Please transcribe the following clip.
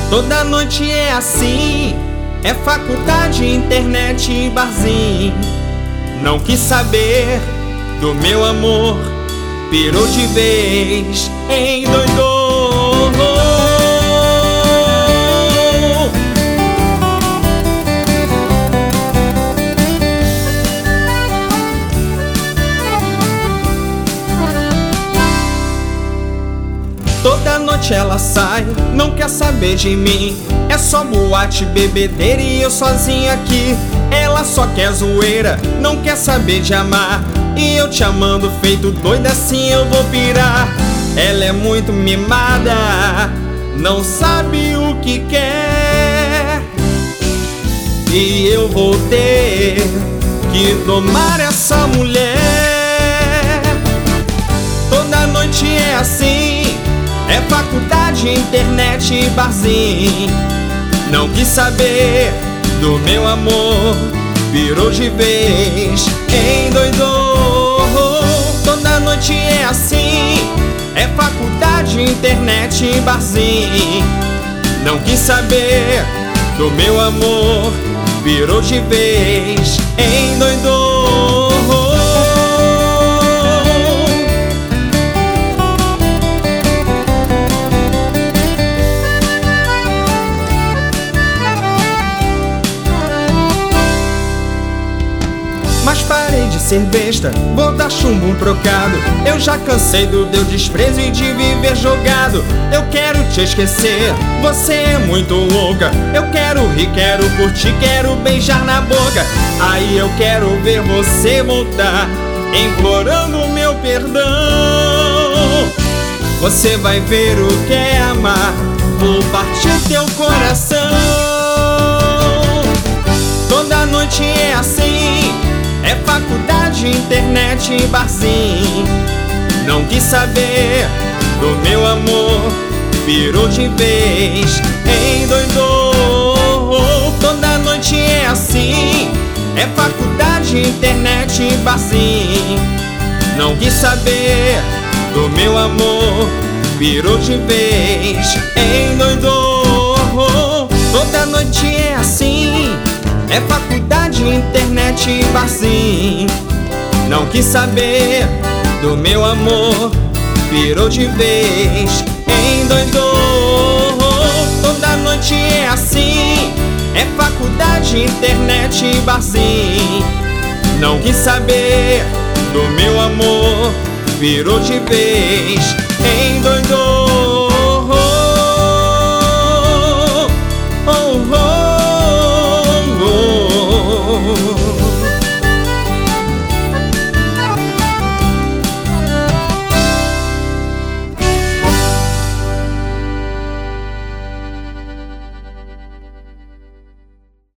Toda noite é assim, é faculdade, internet e barzinho. Não quis saber do meu amor, pirou de vez, endoidou. Toda noite ela sai, não quer saber de mim. É só boate, bebedeira e eu sozinho aqui. Ela só quer zoeira, não quer saber de amar. E eu te amando feito doido, assim eu vou pirar. Ela é muito mimada, não sabe o que quer. E eu vou ter que domar essa mulher. Toda noite é assim, é faculdade, internet e barzinho. Não quis saber do meu amor, virou de vez, endoidou. Toda noite é assim, é faculdade, internet e barzinho. Não quis saber do meu amor, virou de vez, endoidou. Mas parei de ser besta, vou dar chumbo um trocado. Eu já cansei do teu desprezo e de viver jogado. Eu quero te esquecer, você é muito louca. Eu quero rir, quero curtir, quero beijar na boca. Aí eu quero ver você voltar, implorando meu perdão. Você vai ver o que é amar, vou partir teu coração. Toda noite é assim, é faculdade, internet e barzinho. Não quis saber do meu amor, virou de vez, endoidou. Toda noite é assim, é faculdade, internet e barzinho. Não quis saber do meu amor, virou de vez, endoidou. Toda noite é assim, é faculdade, internet e barzinho. Não quis saber do meu amor, virou de vez, endoidou. Toda noite é assim, é faculdade, internet e barzinho. Não quis saber do meu amor, virou de vez, endoidou.